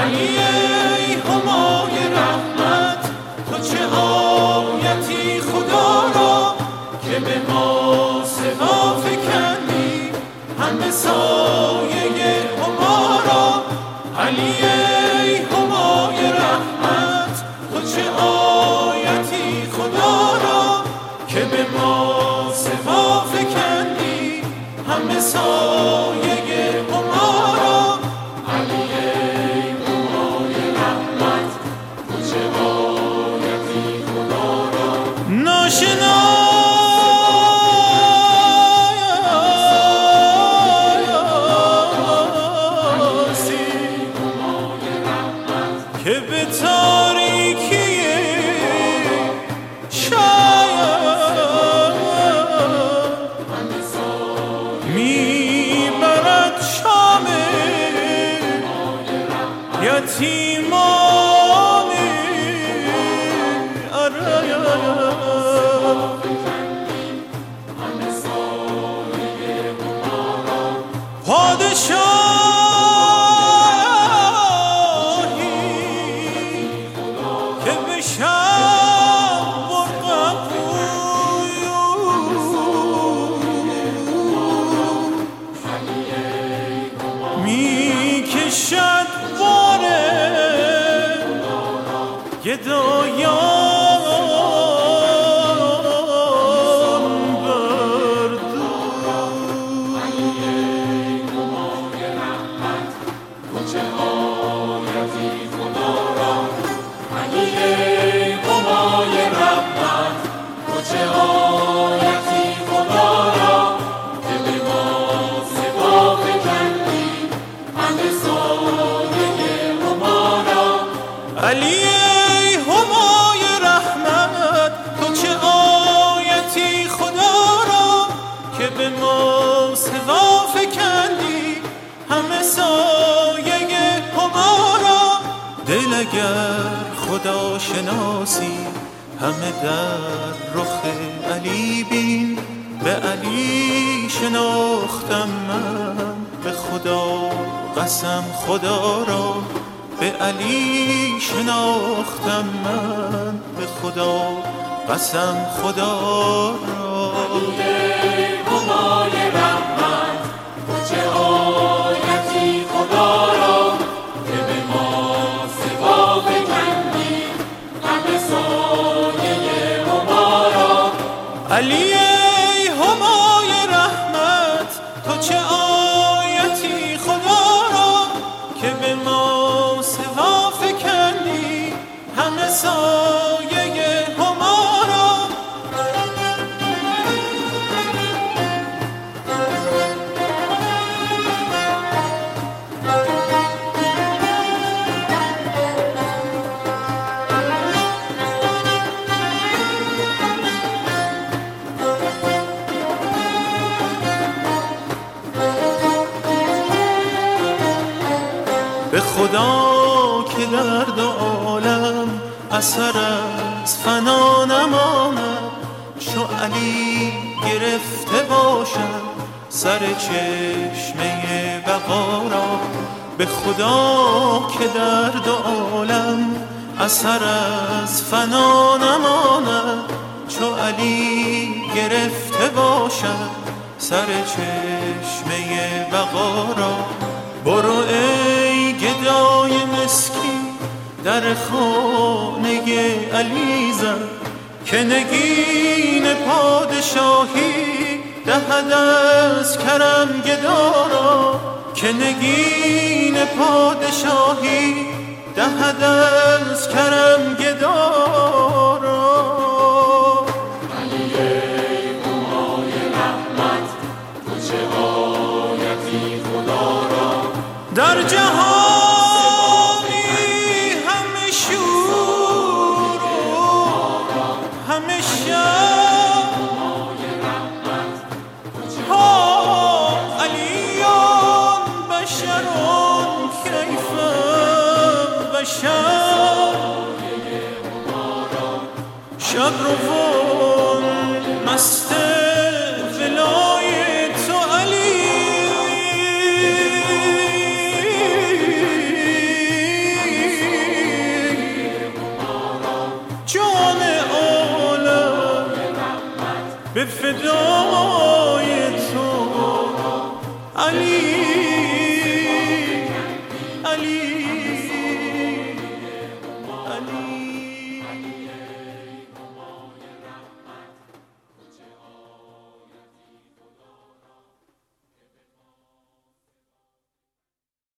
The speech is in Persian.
علی ای همای رحمت، تو چه آیتی خدا را که به ما سوا فکندی همه سایه هما را. علی ای همای رحمت، تو چه آیتی خدا را که به ما سوا فکندی همه سایه هما را. علی ای همای رحمت، تو چه آیتی خدا را ناشناسی که به تاریکی شاید میبرد شام یتیمان پادشاهی که به شب می کشد باره گدایان علی ای همای رحمت، تو چه آیتی خدا را که به ما سوا فکندی همه سایه هما را. دل اگر خدا شناسی همه در رخ علی بین، به علی شناختم من به خدا قسم خدا را. به علی شناختم من به خدا قسم خدا را. علی ای همای رحمت، تو چه آیتی خدا را که به ما سوا فکندی همه سایه هما را. علی ای همای رحمت، تو چه آیتی خدا را که به ما سوا فکندی همه سایه هما را. به خدا که در دو عالم اثر از فنا نماند، چو علی گرفته باشد سر چشمه بقا را. به خدا که در دو عالم اثر از فنا نماند، چو علی گرفته باشد سر چشمه بقا را. برو ای گدای مسکین در خانه علی زن، که نگین پادشاهی دهد از کرم گدا را. که نگین پادشاهی دهد از کرم گدا را. علی ای همای رحمت، تو چه آیتی خدا را در جهانی همه شور و همه شب ها علیان بشرون کیفم بشر. شب روان مست ولای تو علی، به فدای تو علی علی علی